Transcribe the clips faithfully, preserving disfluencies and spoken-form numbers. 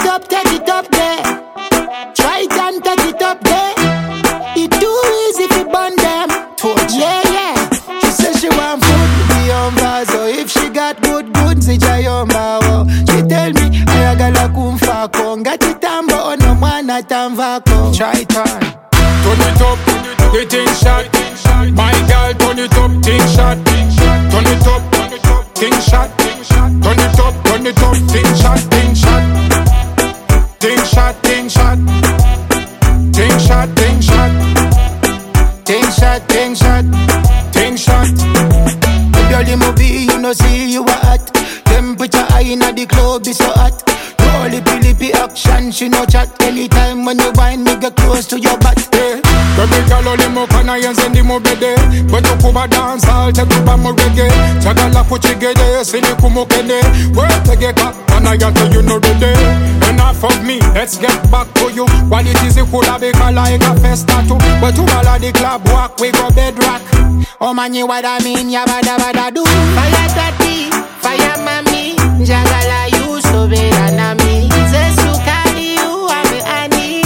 up, take it up there. Try it and take it up there. It too easy to burn them. Yeah, yeah. She says she want food to be on bar. So if she got good goods, she try on bar. She tell me, I gotta kumfa konga chitambo no mwana tamvako. Try turn, turn it up, the thing shot. My girl, turn it up, thing shot. Turn it up, thing shot. Turn it up, turn it up, thing shot, thing shot. Thing shot, thing shot. Thing shot, thing shot. Ting shot, ting shot, Thing shot. girl, the movie, you know, see you are hot. Temperature high in the club, be so hot. No lippy lippy action, she no chat. Anytime when you whine, me get close to your butt. Yeah. Baby girl, only mo kana yenzendi mo bede. But you kuba dance, I'll take you back mo reggae. Chagala kuchigede, sini kumukende. Work to get up, and I got to you know the day. Enough of me, let's get back to you. Qualities you could have become like a festa too. But you all at the club walk, we go bedrock. Oh man, you what I mean, ya bada bada do. Fire tati, fire mami, jagala you so better na me. Zesukali you ame ani.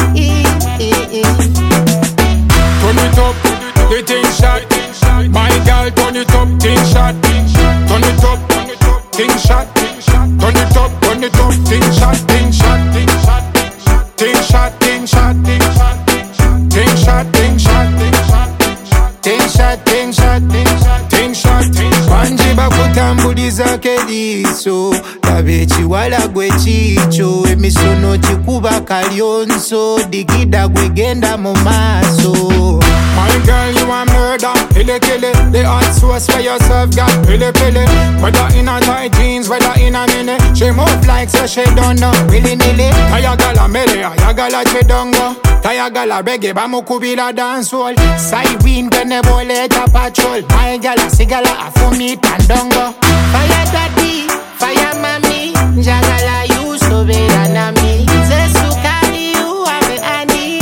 Turn it up, the thing shot. My girl, turn it up, thing shot. Turn it up, thing shot. Turn it up, turn it up, thing shot, thing shot, thing shot, thing shot, thing shot, thing shot, thing shot, thing shot, Ting shot, ting shot, ting shot, thing shot, thing shot. Wanjiba kutambuliza kediso Tabechi wala gwe chicho Emisono chikuba kalyonso Digida gwegenda mu maso. My girl, you a murder, pille kille. The hot sauce for yourself, got pille pille. Whether in a tight jeans, whether in a mini. She move like so she don't know, willy nilly. Tayagala mele, ayagala chedongo. Tayagala reggae, bamukubila dancehall. Siren kene boleta patrol. My gala sigala afumi pandongo. Fire daddy, fire mami, jagala you so better na me. Zesukali you ame ani.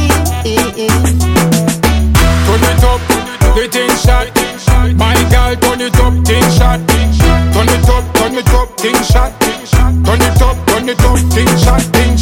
Turn it up, the thing shot. My girl, turn it up, thing shot. Turn it up, turn it up, thing shot. Turn it up, turn it up, thing shot, thing